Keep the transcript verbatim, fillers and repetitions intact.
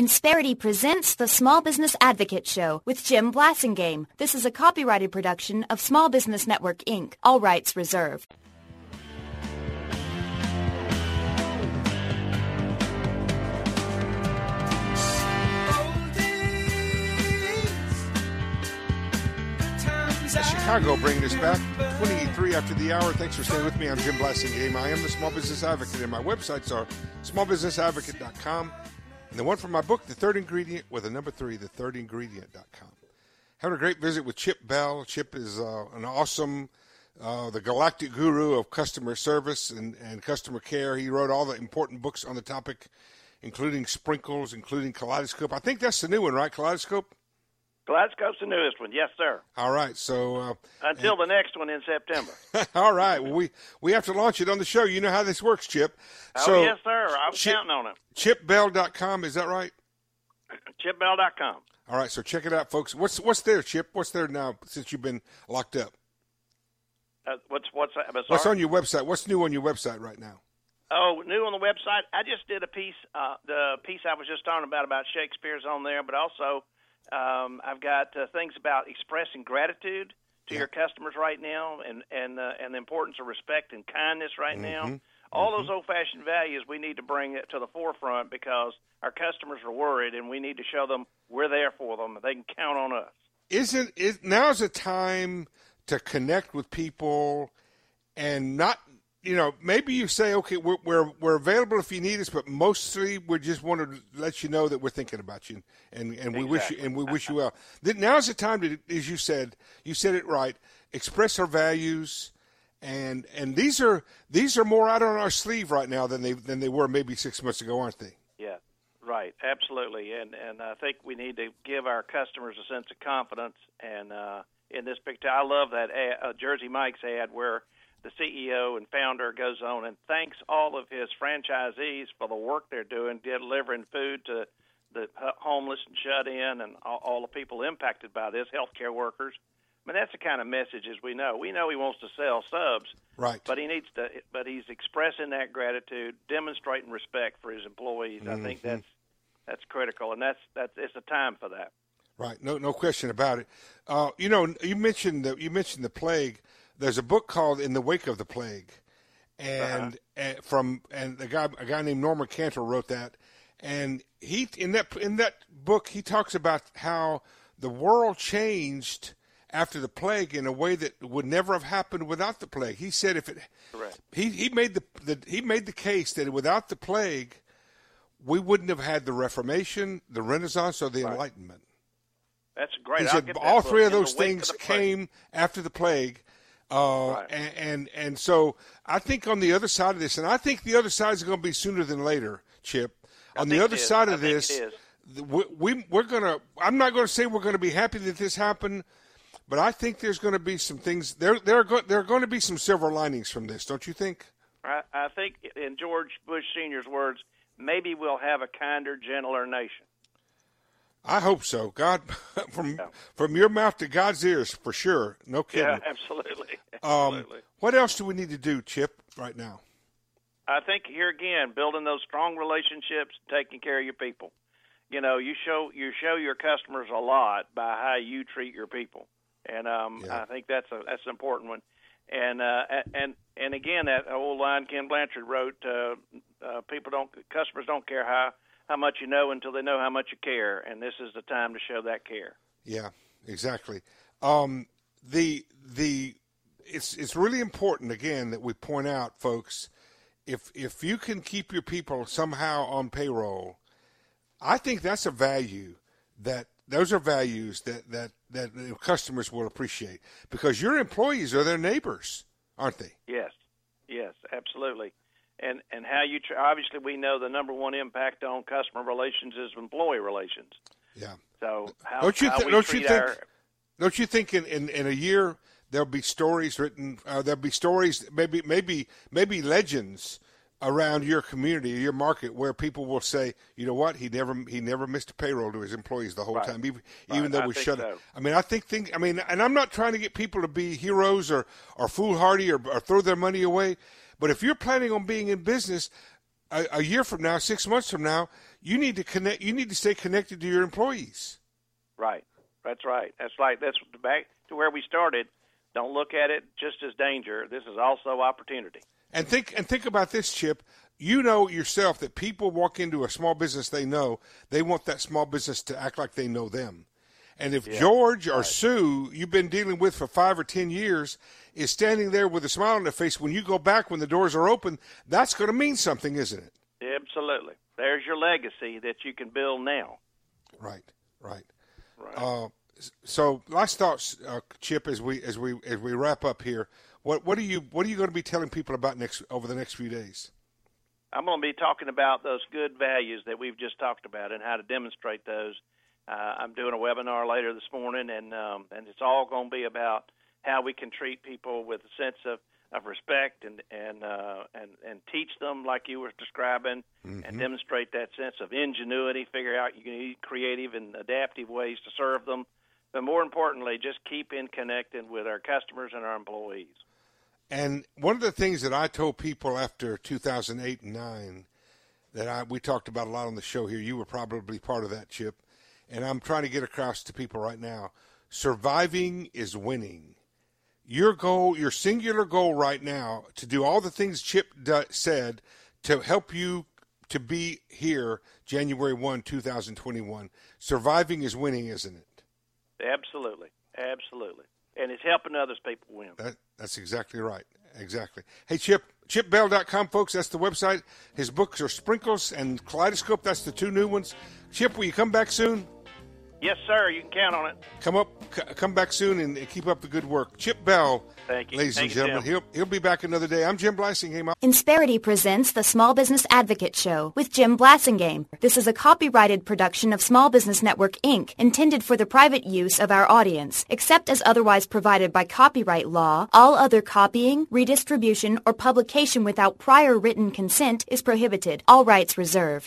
Insperity presents the Small Business Advocate Show with Jim Blasingame. This is a copyrighted production of Small Business Network, Incorporated. All rights reserved. Chicago bringing us back, twenty-three after the hour. Thanks for staying with me. I'm Jim Blasingame. I am the Small Business Advocate, and my websites are small business advocate dot com. And the one from my book, The Third Ingredient, with a number three, the third ingredient dot com. Having a great visit with Chip Bell. Chip is uh, an awesome, uh, the galactic guru of customer service and, and customer care. He wrote all the important books on the topic, including Sprinkles, including Kaleidoscope. I think that's the new one, right, Kaleidoscope? Kaleidoscope's the newest one, yes, sir. All right, so uh, until and, the next one in September. All right, well, we we have to launch it on the show. You know how this works, Chip. Oh so, yes, sir. I was Chip, counting on it. chip bell dot com, is that right? chip bell dot com. All right, so check it out, folks. What's what's there, Chip? What's there now since you've been locked up? Uh, what's what's that? What's on your website? What's new on your website right now? Oh, new on the website. I just did a piece. Uh, the piece I was just talking about about Shakespeare's on there, but also. Um, I've got uh, things about expressing gratitude to yeah. your customers right now, and and uh, and the importance of respect and kindness right mm-hmm. now. All mm-hmm. those old-fashioned values we need to bring it to the forefront because our customers are worried, and we need to show them we're there for them. They can count on us. Isn't it now's a time to connect with people and not. You know, maybe you say, okay, we're, we're we're available if you need us, but mostly we just want to let you know that we're thinking about you, and, and exactly. we wish you and we wish you well. Now's the time to, as you said, you said it right. Express our values, and and these are these are more out on our sleeve right now than they than they were maybe six months ago, aren't they? Yeah, right, absolutely, and and I think we need to give our customers a sense of confidence. And uh, in this picture, I love that ad, uh, Jersey Mike's ad where. The C E O and founder goes on and thanks all of his franchisees for the work they're doing, delivering food to the homeless and shut in and all, all the people impacted by this, healthcare workers. I mean, that's the kind of message as we know. We know he wants to sell subs, right? But he needs to. But he's expressing that gratitude, demonstrating respect for his employees. Mm-hmm. I think that's that's critical, and that's that's it's a time for that. Right. No, no question about it. Uh, you know, you mentioned the you mentioned the plague. There's a book called In the Wake of the Plague, and uh-huh. uh, from and the guy a guy named Norman Cantor wrote that, and he in that in that book he talks about how the world changed after the plague in a way that would never have happened without the plague. He said if it Correct. he he made the, the he made the case that without the plague we wouldn't have had the Reformation, the Renaissance, or the right. Enlightenment. That's great. He I'll said get all that three book. of those In the wake things of the plague. came after the plague. Uh, right. and, and and so I think on the other side of this, and I think the other side is going to be sooner than later, Chip. I On the other side of I this, we, we we're going to. I'm not going to say we're going to be happy that this happened, but I think there's going to be some things. There there are go, there are going to be some silver linings from this, don't you think? I, I think, in George Bush Senior's words, maybe we'll have a kinder, gentler nation. I hope so. God, from yeah. from your mouth to God's ears, for sure. No kidding. Yeah, absolutely. absolutely. Um, what else do we need to do, Chip, right now? I think here again, building those strong relationships, taking care of your people. You know, you show you show your customers a lot by how you treat your people, and um, yeah. I think that's a that's an important one. And uh, and and again, that old line Ken Blanchard wrote: uh, uh, "People don't, customers don't care how." how much you know until they know how much you care, and this is the time to show that care. Yeah, exactly. Um, the the it's it's really important again that we point out, folks, if if you can keep your people somehow on payroll, I think that's a value that those are values that that that customers will appreciate because your employees are their neighbors, aren't they? Yes, yes, absolutely. And and how you tra- obviously we know the number one impact on customer relations is employee relations. Yeah. So how, don't you how th- we don't treat you think our don't you think in, in, in a year there'll be stories written? Uh, there'll be stories, maybe maybe maybe legends around your community, your market, where people will say, you know what, he never he never missed a payroll to his employees the whole right. time, even, right. even though I we think shut so. it. I mean, I think things. I mean, and I'm not trying to get people to be heroes or or foolhardy or, or throw their money away. But if you're planning on being in business, a, a year from now, six months from now, you need to connect. You need to stay connected to your employees. Right. That's right. That's like that's back to where we started. Don't look at it just as danger. This is also opportunity. And think and think about this, Chip. You know yourself that people walk into a small business they know, they want that small business to act like they know them. And if yeah, George or right. Sue, you've been dealing with for five or ten years, is standing there with a smile on their face when you go back, when the doors are open, that's going to mean something, isn't it? Absolutely. There's your legacy that you can build now. Right, right. Right. Uh, so, last thoughts, uh, Chip, as we as we as we wrap up here. What what are you what are you going to be telling people about next over the next few days? I'm going to be talking about those good values that we've just talked about and how to demonstrate those. Uh, I'm doing a webinar later this morning, and um, and it's all going to be about how we can treat people with a sense of, of respect and and, uh, and and teach them like you were describing, mm-hmm. and demonstrate that sense of ingenuity. Figure out you can use creative and adaptive ways to serve them, but more importantly, just keep in connecting with our customers and our employees. And one of the things that I told people after two thousand eight and nine that I we talked about a lot on the show here, you were probably part of that, Chip, and I'm trying to get across to people right now, surviving is winning. Your goal, your singular goal right now, to do all the things Chip d- said to help you to be here January first, two thousand twenty-one. Surviving is winning, isn't it? Absolutely. Absolutely. And it's helping others people win. That, that's exactly right. Exactly. Hey, Chip, chip bell dot com, folks. That's the website. His books are Sprinkles and Kaleidoscope. That's the two new ones. Chip, will you come back soon? Yes, sir. You can count on it. Come up, c- come back soon and, and keep up the good work. Chip Bell, Thank you. ladies Thank and gentlemen. You, he'll he'll be back another day. I'm Jim Blasingame. Insperity presents the Small Business Advocate Show with Jim Blasingame. This is a copyrighted production of Small Business Network, Incorporated, intended for the private use of our audience. Except as otherwise provided by copyright law, all other copying, redistribution, or publication without prior written consent is prohibited. All rights reserved.